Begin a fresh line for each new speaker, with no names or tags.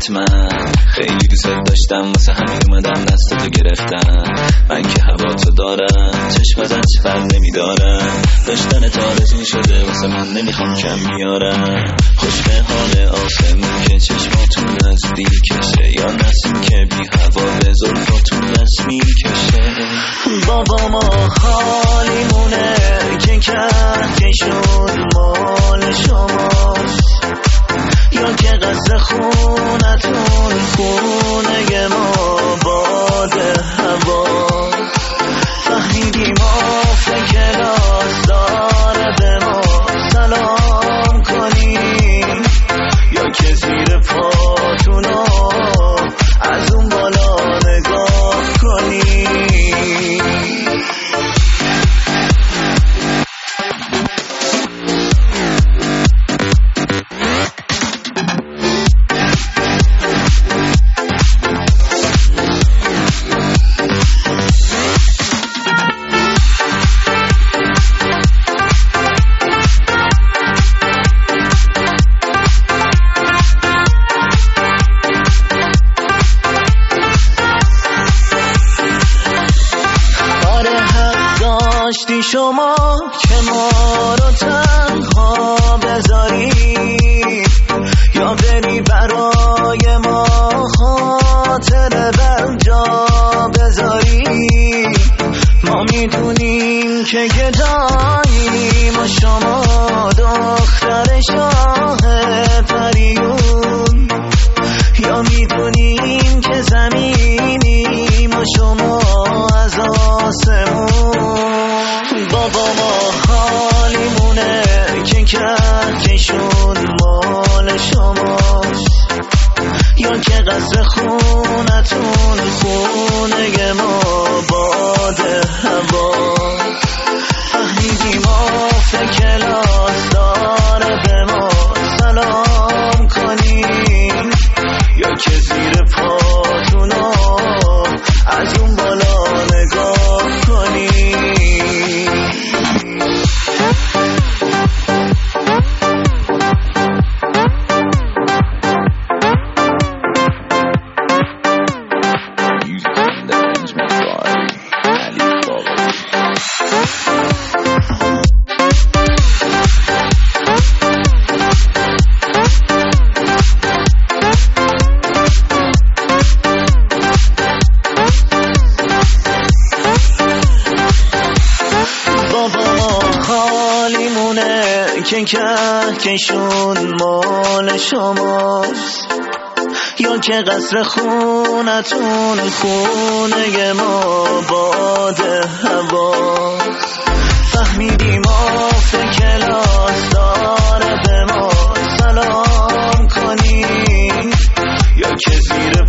حتما خیلی دوست داشتم واسه همین اومدم دستتو گرفتم. من که هوا تو دارم چشم ازت فرق نمیدارم. داشتن تارزین شده واسه من نمیخوام کم بیارم. خوش به حال آسمون که چشماتون نزدیکشه یا نسیم که بی هوا به زلفاتون رسمی کشه.
بابا ما خالیمونه که کهکشون مال شماست یا که قصر خونتون خونه ما باد هوا. فهمیدی ما فکراست داره به ما سلام کنی یا که زیر پاتونو از اون بالا نگاه کنی. داشتی شما که ما رو تنها بذاری یا بری برای ما خاطر بر جا بذاری. ما میدونیم که گداییم و شما دختر شاه پریون یا میدونیم که زمینیم و شما از آسمون. بابا ما حالیمونه که کهکشون مال شماست یا که قصر خونتون خونه ما باد هوا. فهمیدی ما فکراست داره به ما سلام کنی یا که زیر پاتونو از اون بالا نگاه کنی. که کهکشون مال شماست یا که قصر خونتون خونه ما باد هوا. فهمیدی ما فکراست داره به ما سلام کنی یا که زیر